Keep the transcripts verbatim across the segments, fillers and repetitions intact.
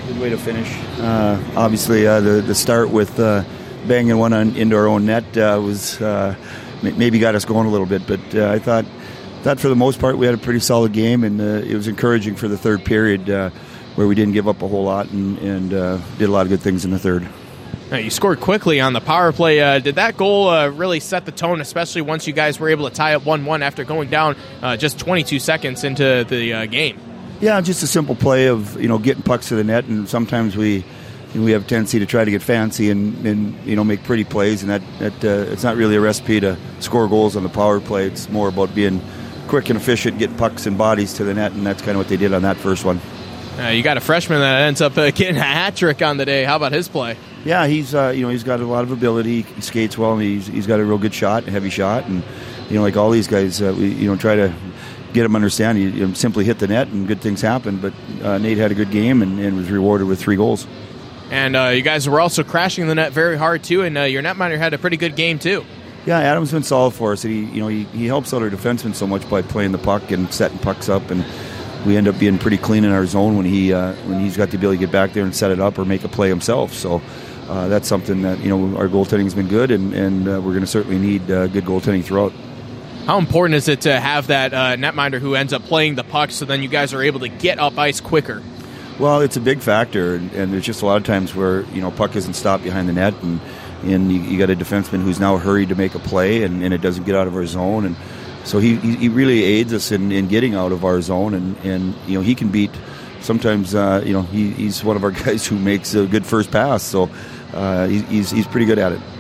Good way to finish. Uh, obviously, uh, the the start with uh, banging one on into our own net uh, was uh, maybe got us going a little bit, but uh, I thought thought for the most part we had a pretty solid game, and uh, it was encouraging for the third period uh, where we didn't give up a whole lot and, and uh, did a lot of good things in the third. Now, you scored quickly on the power play. Uh, did that goal uh, really set the tone, especially once you guys were able to tie up one one after going down uh, just twenty-two seconds into the uh, game? Yeah, just a simple play of, you know, getting pucks to the net, and sometimes we you know, we have a tendency to try to get fancy and, and you know make pretty plays, and that, that uh, it's not really a recipe to score goals on the power play. It's more about being quick and efficient, getting pucks and bodies to the net, and that's kind of what they did on that first one. Uh, you got a freshman that ends up uh, getting a hat trick on the day. How about his play? Yeah, he's uh, you know he's got a lot of ability. He skates well, and he's he's got a real good shot, a heavy shot, and you know like all these guys, uh, we you know try to get him understand. You, you simply hit the net, and good things happen. But uh, Nate had a good game and, and was rewarded with three goals. And uh, you guys were also crashing the net very hard too, and uh, your netminder had a pretty good game too. Yeah, Adam's been solid for us. He you know he, he helps out our defensemen so much by playing the puck and setting pucks up, and we end up being pretty clean in our zone when he uh, when he's got the ability to get back there and set it up or make a play himself. So. Uh, that's something that, you know, our goaltending's been good, and, and uh, we're going to certainly need uh, good goaltending throughout. How important is it to have that uh, netminder who ends up playing the puck so then you guys are able to get up ice quicker? Well, it's a big factor, and, and there's just a lot of times where, you know, puck isn't stopped behind the net, and, and you, you got a defenseman who's now hurried to make a play, and, and it doesn't get out of our zone. And so he, he really aids us in, in getting out of our zone, and, and you know, he can beat sometimes, uh, you know, he, he's one of our guys who makes a good first pass, so uh, he, he's, he's pretty good at it.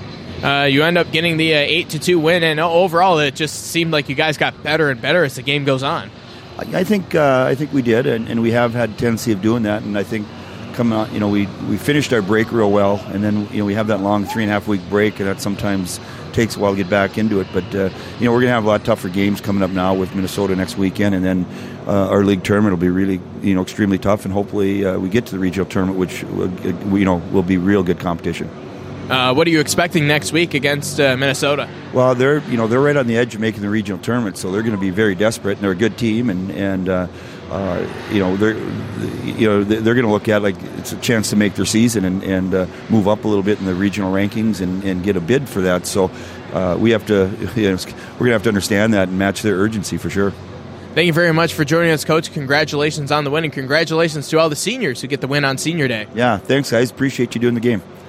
Uh, you end up getting the uh, eight to two win, and overall it just seemed like you guys got better and better as the game goes on. I, I think uh, I think we did, and, and we have had a tendency of doing that, and I think coming on, you know, we, we finished our break real well, and then, you know, we have that long three and a half week break, and that sometimes takes a while to get back into it. But, uh, you know, we're going to have a lot tougher games coming up now with Minnesota next weekend, and then uh, our league tournament will be really, you know, extremely tough, and hopefully uh, we get to the regional tournament, which, uh, you know, will be real good competition. Uh, what are you expecting next week against uh, Minnesota? Well, they're you know they're right on the edge of making the regional tournament, so they're going to be very desperate, and they're a good team, and and uh, uh, you know they're you know they're going to look at like it's a chance to make their season and and uh, move up a little bit in the regional rankings and, and get a bid for that. So uh, we have to you know, we're going to have to understand that and match their urgency for sure. Thank you very much for joining us, Coach. Congratulations on the win, and congratulations to all the seniors who get the win on Senior Day. Yeah, thanks, guys. Appreciate you doing the game.